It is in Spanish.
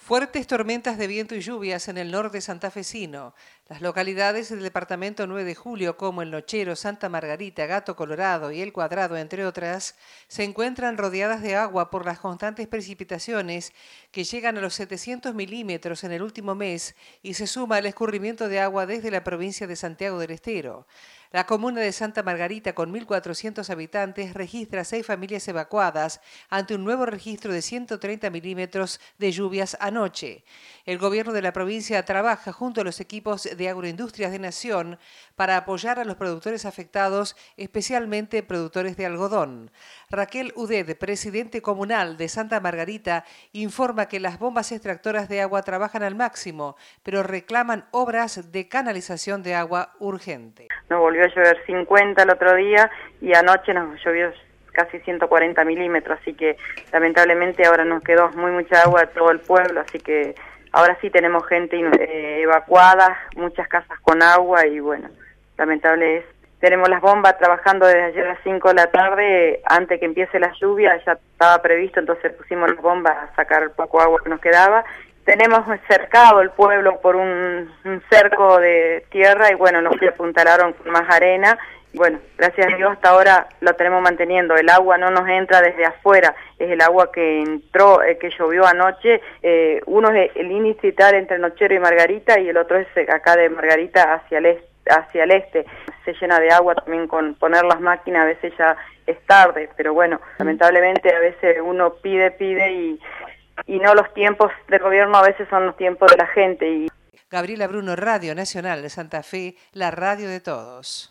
Fuertes tormentas de viento y lluvias en el norte santafesino. Las localidades del departamento 9 de Julio, como El Nochero, Santa Margarita, Gato Colorado y El Cuadrado, entre otras, se encuentran rodeadas de agua por las constantes precipitaciones que llegan a los 700 milímetros en el último mes y se suma el escurrimiento de agua desde la provincia de Santiago del Estero. La comuna de Santa Margarita, con 1.400 habitantes, registra 6 familias evacuadas ante un nuevo registro de 130 milímetros de lluvias anoche. El gobierno de la provincia trabaja junto a los equipos de Agroindustrias de Nación para apoyar a los productores afectados, especialmente productores de algodón. Raquel Uded, presidente comunal de Santa Margarita, informa que las bombas extractoras de agua trabajan al máximo, pero reclaman obras de canalización de agua urgente. Nos volvió a llover 50 el otro día y anoche nos llovió casi 140 milímetros, así que lamentablemente ahora nos quedó mucha agua todo el pueblo, así que ahora sí tenemos gente evacuada, muchas casas con agua y bueno, lamentable es. Tenemos las bombas trabajando desde ayer a las 5 de la tarde, antes que empiece la lluvia, ya estaba previsto, entonces pusimos las bombas a sacar el poco agua que nos quedaba. Tenemos cercado el pueblo por un cerco de tierra y bueno, nos apuntalaron con más arena. Bueno, gracias a Dios hasta ahora lo tenemos manteniendo. El agua no nos entra desde afuera, es el agua que entró, que llovió anoche. Uno es el índice vital entre Nochero y Margarita y el otro es acá de Margarita hacia el este. Se llena de agua también con poner las máquinas, a veces ya es tarde, pero bueno, lamentablemente a veces uno pide y no los tiempos del gobierno, a veces son los tiempos de la gente. Gabriela Bruno, Radio Nacional de Santa Fe, la radio de todos.